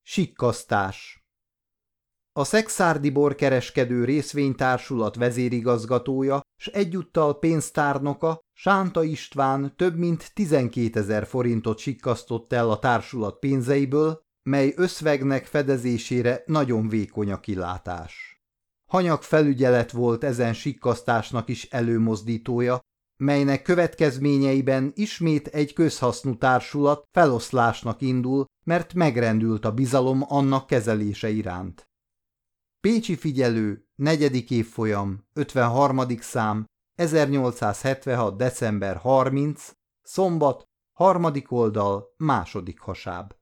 Sikkasztás. A szekszárdi borkereskedő részvénytársulat vezérigazgatója s egyúttal pénztárnoka, Sánta István több mint 12 000 forintot sikkasztott el a társulat pénzeiből, mely összvegnek fedezésére nagyon vékony a kilátás. Hanyag felügyelet volt ezen sikkasztásnak is előmozdítója, melynek következményeiben ismét egy közhasznú társulat feloszlásnak indul, mert megrendült a bizalom annak kezelése iránt. Pécsi Figyelő, 4. évfolyam, 53. szám, 1876. december 30, szombat, 3. oldal, 2. hasáb.